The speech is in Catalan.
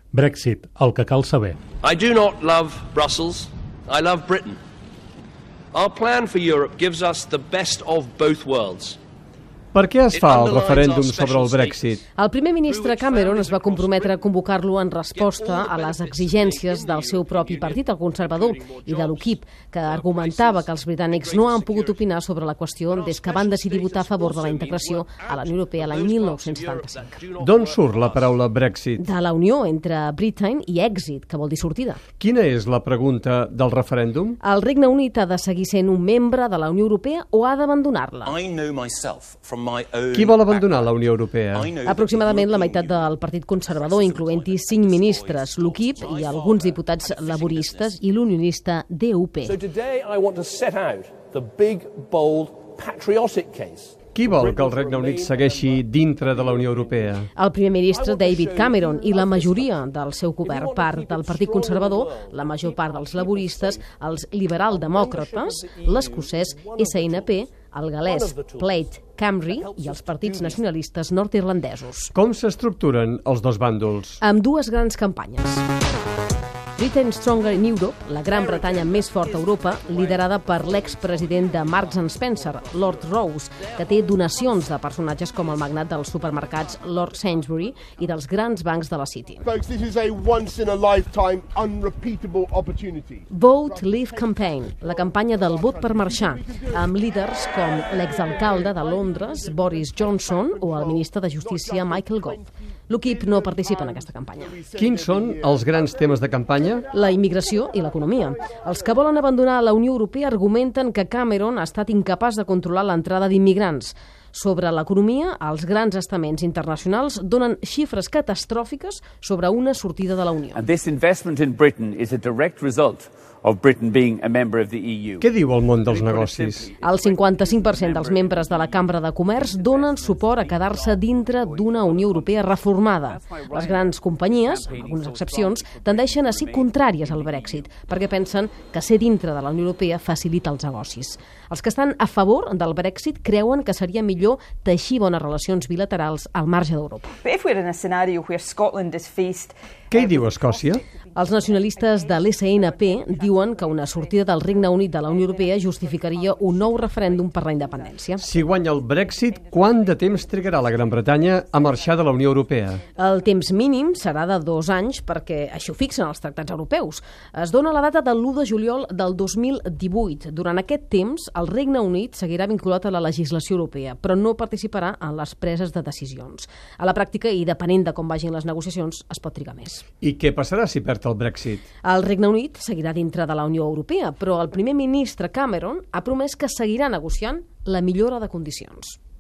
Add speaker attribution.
Speaker 1: Brexit, el que cal saber.
Speaker 2: I do not love Brussels, I love Britain. Our plan for Europe gives us the best of both worlds.
Speaker 3: Per què es fa el referèndum sobre el Brexit?
Speaker 4: El primer ministre Cameron es va comprometre a convocar-lo en resposta a les exigències del seu propi partit, el conservador, i de l'UKIP, que argumentava que els britànics no han pogut opinar sobre la qüestió des que van decidir votar a favor de la integració a la Unió Europea l'any 1975.
Speaker 3: D'on surt la paraula Brexit?
Speaker 4: De la unió entre Britain i exit, que vol dir sortida.
Speaker 3: Quina és la pregunta del referèndum?
Speaker 4: El Regne Unit ha de seguir sent un membre de la Unió Europea o ha d'abandonar-la?
Speaker 3: Qui vol abandonar la Unió Europea?
Speaker 4: Aproximadament la meitat del Partit Conservador, incloent-hi 5 ministres, l'UKIP i alguns diputats laboristes i l'unionista DUP.
Speaker 5: So today I want to set out the big, bold, patriotic case.
Speaker 3: Qui vol que el Regne Unit segueixi dintre de la Unió Europea?
Speaker 4: El primer ministre David Cameron i la majoria del seu govern, part del Partit Conservador, la major part dels laboristes, els liberal-demòcrates, l'escocès SNP, el galès Plaid Cymru i els partits nacionalistes nord-irlandesos.
Speaker 3: Com s'estructuren els dos bàndols?
Speaker 4: Amb dues grans campanyes. Britain Stronger in Europe, la Gran Bretanya més forta a Europa, liderada per l'expresident de Marks and Spencer, Lord Rose, que té donacions de personatges com el magnat dels supermercats Lord Sainsbury i dels grans bancs de la City.
Speaker 6: Folks, this is a once-in-a-lifetime, unrepeatable opportunity.
Speaker 4: Vote Leave Campaign, la campanya del vot per marxar, amb líders com l'exalcalde de Londres, Boris Johnson, o el ministre de Justícia, Michael Gove. L'UKIP no participa en aquesta campanya.
Speaker 3: Quins són els grans temes de campanya?
Speaker 4: La immigració i l'economia. Els que volen abandonar la Unió Europea argumenten que Cameron ha estat incapaç de controlar l'entrada d'immigrants. Sobre l'economia, els grans estaments internacionals donen xifres catastròfiques sobre una sortida de la Unió.
Speaker 7: And this investment in Britain is a direct result of Britain being a member of the EU.
Speaker 3: Què diu el món dels negocis?
Speaker 4: El 55% dels membres de la Cambra de Comerç donen suport a quedar-se dintre d'una Unió Europea reformada. Les grans companyies, amb algunes excepcions, tendeixen a ser contràries al Brexit, perquè pensen que ser dintre de la Unió Europea facilita els negocis. Els que estan a favor del Brexit creuen que seria millor teixir bones relacions bilaterals al marge d'Europa.
Speaker 3: Què hi diu Escòcia?
Speaker 4: Els nacionalistes de l'SNP diuen que una sortida del Regne Unit de la Unió Europea justificaria un nou referèndum per la independència.
Speaker 3: Si guanya el Brexit, quant de temps trigarà la Gran Bretanya a marxar de la Unió Europea?
Speaker 4: El temps mínim serà de 2 anys perquè així ho fixen els tractats europeus. Es dona la data del 1 de juliol del 2018. Durant aquest temps, el Regne Unit seguirà vinculat a la legislació europea, però no participarà en les preses de decisions. A la pràctica, i depenent de com vagin les negociacions, es pot trigar més.
Speaker 3: I què passarà si perd el Brexit?
Speaker 4: El Regne Unit seguirà dintre de la Unió Europea, però el primer ministre Cameron ha promès que seguirà negociant la millora de condicions.